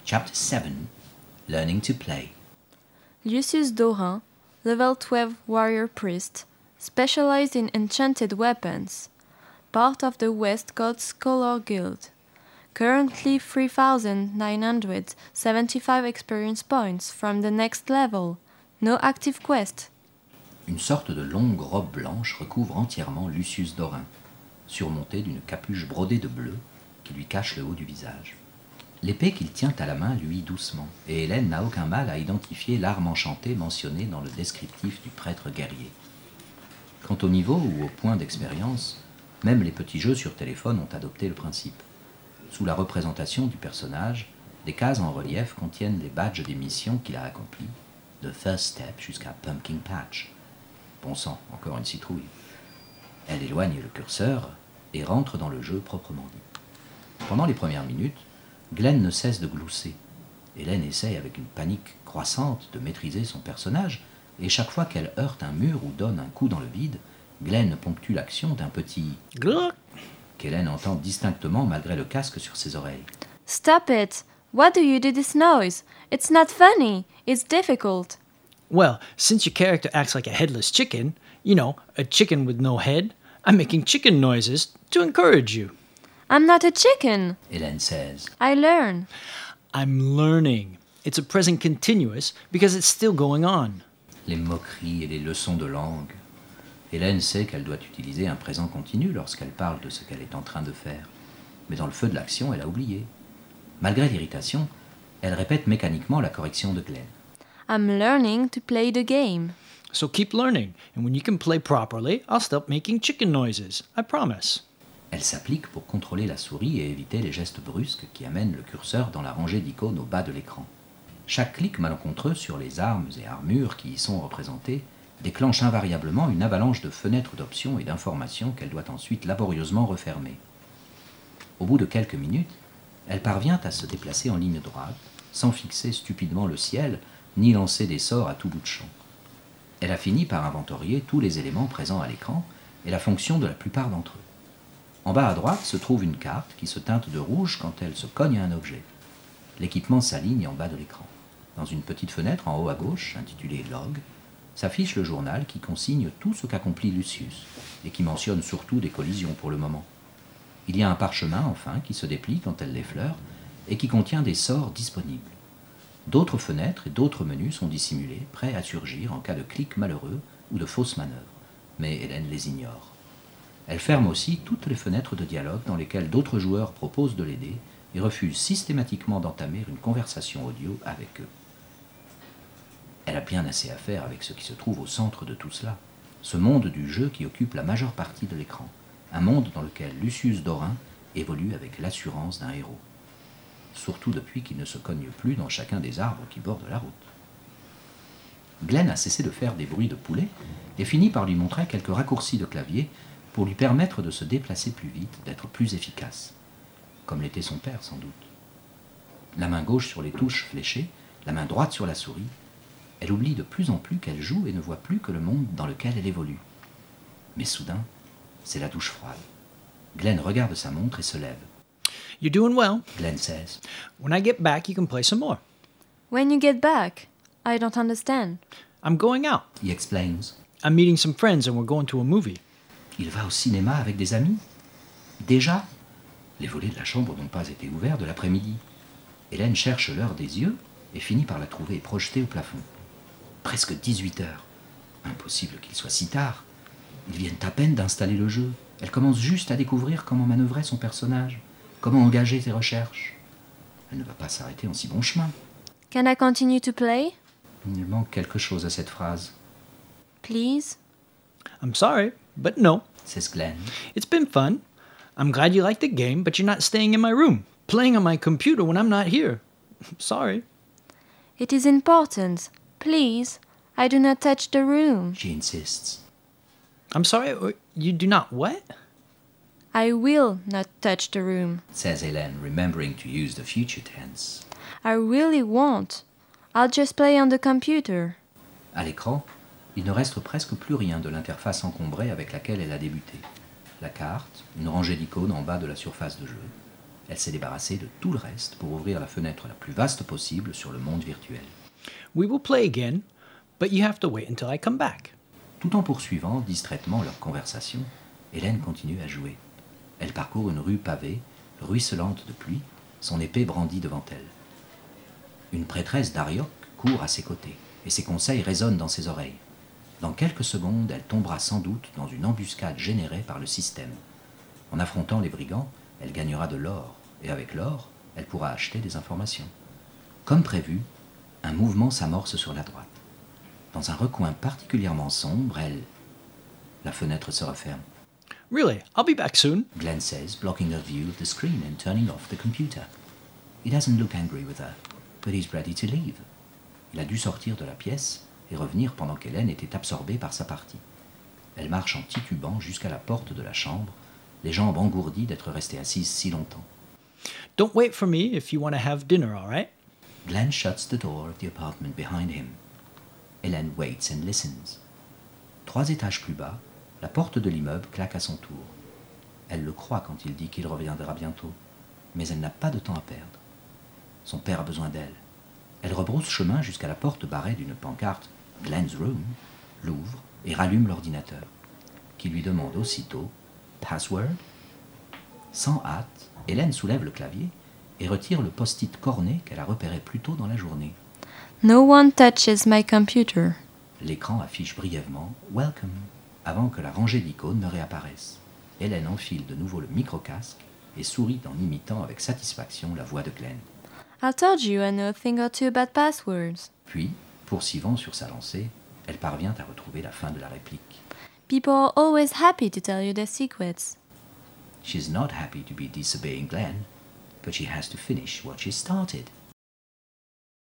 Chapter 7, Learning to Play. Lucius Dorin, level 12 warrior priest, specialized in enchanted weapons. Part of the West Coast Scholar Guild. Currently 3,975 experience points from the next level. No active quest. Une sorte de longue robe blanche recouvre entièrement Lucius Dorin, surmontée d'une capuche brodée de bleu qui lui cache le haut du visage. L'épée qu'il tient à la main luit doucement, et Hélène n'a aucun mal à identifier l'arme enchantée mentionnée dans le descriptif du prêtre guerrier. Quant au niveau ou au point d'expérience, même les petits jeux sur téléphone ont adopté le principe. Sous la représentation du personnage, des cases en relief contiennent les badges des missions qu'il a accomplies, de First Step jusqu'à Pumpkin Patch. Bon sang, encore une citrouille. Elle éloigne le curseur et rentre dans le jeu proprement dit. Pendant les premières minutes, Glenn ne cesse de glousser. Hélène essaye avec une panique croissante de maîtriser son personnage, et chaque fois qu'elle heurte un mur ou donne un coup dans le vide, Glenn ponctue l'action d'un petit « glouc » qu'Hélène entend distinctement malgré le casque sur ses oreilles. Stop it! Why do you do this noise? It's not funny. It's difficult. Well, since your character acts like a headless chicken, you know, a chicken with no head, I'm making chicken noises to encourage you. I'm not a chicken. Hélène says. I learn. I'm learning. It's a present continuous because it's still going on. Les moqueries et les leçons de langue. Hélène sait qu'elle doit utiliser un présent continu lorsqu'elle parle de ce qu'elle est en train de faire. Mais dans le feu de l'action, elle a oublié. Malgré l'irritation, elle répète mécaniquement la correction de Glenn. I'm learning to play the game. So keep learning, and when you can play properly, I'll stop making chicken noises. I promise. Elle s'applique pour contrôler la souris et éviter les gestes brusques qui amènent le curseur dans la rangée d'icônes au bas de l'écran. Chaque clic malencontreux sur les armes et armures qui y sont représentées déclenche invariablement une avalanche de fenêtres d'options et d'informations qu'elle doit ensuite laborieusement refermer. Au bout de quelques minutes, elle parvient à se déplacer en ligne droite, sans fixer stupidement le ciel, ni lancer des sorts à tout bout de champ. Elle a fini par inventorier tous les éléments présents à l'écran et la fonction de la plupart d'entre eux. En bas à droite se trouve une carte qui se teinte de rouge quand elle se cogne à un objet. L'équipement s'aligne en bas de l'écran. Dans une petite fenêtre en haut à gauche, intitulée « Log », s'affiche le journal qui consigne tout ce qu'accomplit Lucius et qui mentionne surtout des collisions pour le moment. Il y a un parchemin, enfin, qui se déplie quand elle l'effleure et qui contient des sorts disponibles. D'autres fenêtres et d'autres menus sont dissimulés, prêts à surgir en cas de clic malheureux ou de fausse manœuvre, mais Hélène les ignore. Elle ferme aussi toutes les fenêtres de dialogue dans lesquelles d'autres joueurs proposent de l'aider et refusent systématiquement d'entamer une conversation audio avec eux. Elle a bien assez à faire avec ce qui se trouve au centre de tout cela, ce monde du jeu qui occupe la majeure partie de l'écran, un monde dans lequel Lucius Dorin évolue avec l'assurance d'un héros, surtout depuis qu'il ne se cogne plus dans chacun des arbres qui bordent la route. Glenn a cessé de faire des bruits de poulet et finit par lui montrer quelques raccourcis de clavier pour lui permettre de se déplacer plus vite, d'être plus efficace, comme l'était son père sans doute. La main gauche sur les touches fléchées, la main droite sur la souris, elle oublie de plus en plus qu'elle joue et ne voit plus que le monde dans lequel elle évolue. Mais soudain, c'est la douche froide. Glenn regarde sa montre et se lève. You're doing well. Glenn says. When I get back, you can play some more. When you get back? I don't understand. I'm going out. He explains. I'm meeting some friends and we're going to a movie. Il va au cinéma avec des amis? Déjà? Les volets de la chambre n'ont pas été ouverts de l'après-midi. Hélène cherche l'heure des yeux et finit par la trouver projetée au plafond. Presque 18 heures. Impossible qu'il soit si tard. Ils viennent à peine d'installer le jeu. Elle commence juste à découvrir comment manœuvrer son personnage, comment engager ses recherches. Elle ne va pas s'arrêter en si bon chemin. Can I continue to play? Il manque quelque chose à cette phrase. Please? I'm sorry, but no. C'est Glenn. It's been fun. I'm glad you like the game, but you're not staying in my room, playing on my computer when I'm not here. Sorry. It is important. Please, I do not touch the room. She insists. I'm sorry, you do not what? I will not touch the room. Says Hélène, remembering to use the future tense. I really won't. I'll just play on the computer. À l'écran, il ne reste presque plus rien de l'interface encombrée avec laquelle elle a débuté. La carte, une rangée d'icônes en bas de la surface de jeu. Elle s'est débarrassée de tout le reste pour ouvrir la fenêtre la plus vaste possible sur le monde virtuel. We will play again, but you have to wait until I come back. Tout en poursuivant distraitement leur conversation, Hélène continue à jouer. Elle parcourt une rue pavée, ruisselante de pluie, son épée brandie devant elle. Une prêtresse d'Ariok court à ses côtés, et ses conseils résonnent dans ses oreilles. Dans quelques secondes, elle tombera sans doute dans une embuscade générée par le système. En affrontant les brigands, elle gagnera de l'or, et avec l'or, elle pourra acheter des informations. Comme prévu, un mouvement s'amorce sur la droite. Dans un recoin particulièrement sombre, La fenêtre se referme. Really, I'll be back soon. Glenn says, blocking her view of the screen and turning off the computer. He doesn't look angry with her, but he's ready to leave. Il a dû sortir de la pièce et revenir pendant qu'Hélène était absorbée par sa partie. Elle marche en titubant jusqu'à la porte de la chambre, les jambes engourdies d'être restée assise si longtemps. Don't wait for me if you want to have dinner, all right? Glenn shuts the door of the apartment behind him. Hélène waits and listens. 3 étages plus bas, la porte de l'immeuble claque à son tour. Elle le croit quand il dit qu'il reviendra bientôt, mais elle n'a pas de temps à perdre. Son père a besoin d'elle. Elle rebrousse chemin jusqu'à la porte barrée d'une pancarte « Glenn's Room », l'ouvre et rallume l'ordinateur, qui lui demande aussitôt « Password ?» Sans hâte, Hélène soulève le clavier et retire le post-it corné qu'elle a repéré plus tôt dans la journée. No one touches my computer. L'écran affiche brièvement « Welcome » avant que la rangée d'icônes ne réapparaisse. Hélène enfile de nouveau le micro-casque et sourit en imitant avec satisfaction la voix de Glenn. I told you I know a thing or two about passwords. Puis, poursuivant sur sa lancée, elle parvient à retrouver la fin de la réplique. People are always happy to tell you their secrets. She's not happy to be disobeying Glenn, but she has to finish what she started.